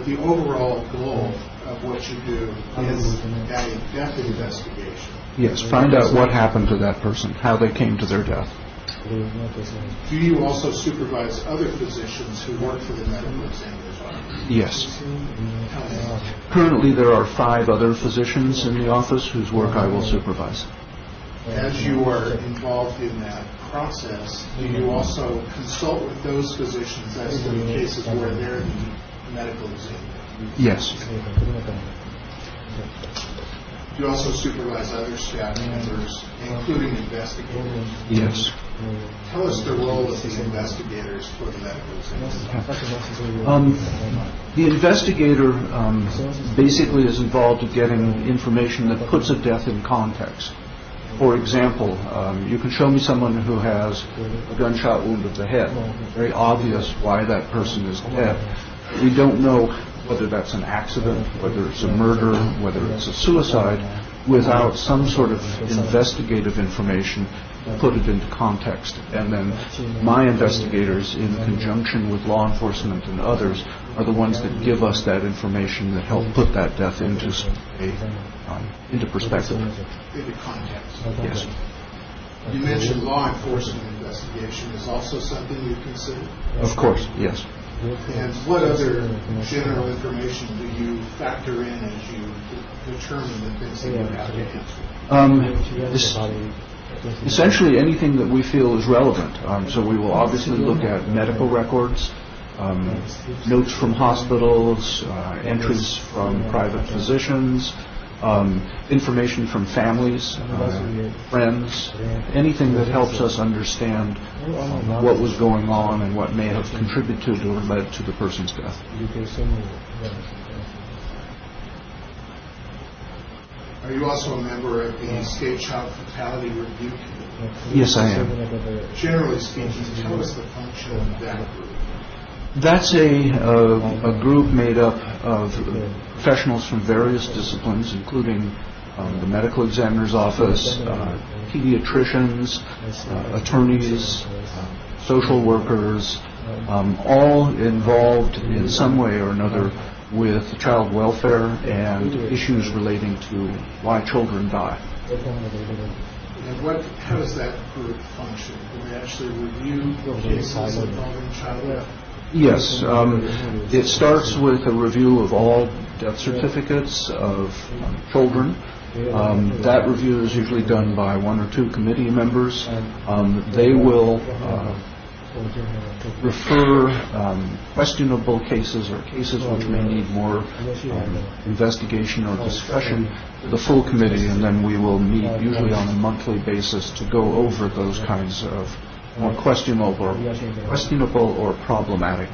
the overall goal of what you do is a death investigation. Yes, find out what happened to that person, how they came to their death. Do you also supervise other physicians who work for the medical examiner's office? Yes. Currently there are 5 other physicians in the office whose work I will supervise. As you are involved in that process, do you also consult with those physicians as to the cases where they're the medical examiner? Yes. Do you also supervise other staff members, including investigators? Yes. Tell us the role of the investigators for the medical examiner. The investigator basically is involved in getting information that puts a death in context. For example, you can show me someone who has a gunshot wound to the head. Very obvious why that person is dead. We don't know whether that's an accident, whether it's a murder, whether it's a suicide, without some sort of investigative information to put it into context. And then my investigators, in conjunction with law enforcement and others, are the ones that give us that information that help put that death into perspective. Into context. Yes. You mentioned law enforcement investigation is also something you consider? Of course, yes. And what other general information do you factor in as you determine the things that you have to answer? Essentially anything that we feel is relevant. So we will obviously look at medical records, notes from hospitals, entries from private physicians, information from families, friends, anything that helps us understand what was going on and what may have contributed or led to the person's death. Are you also a member of the State Child Fatality Review Committee? Yes, I am. Generally speaking, tell us the function of that group. That's a group made up of professionals from various disciplines, including the medical examiner's office, pediatricians, attorneys, social workers, all involved in some way or another with child welfare and issues relating to why children die. And how does that group function? Do they actually review cases involving child welfare? Yes. It starts with a review of all death certificates of children. That review is usually done by 1 or 2 committee members. They will refer questionable cases or cases which may need more investigation or discussion to the full committee, and then we will meet usually on a monthly basis to go over those kinds of more questionable or problematic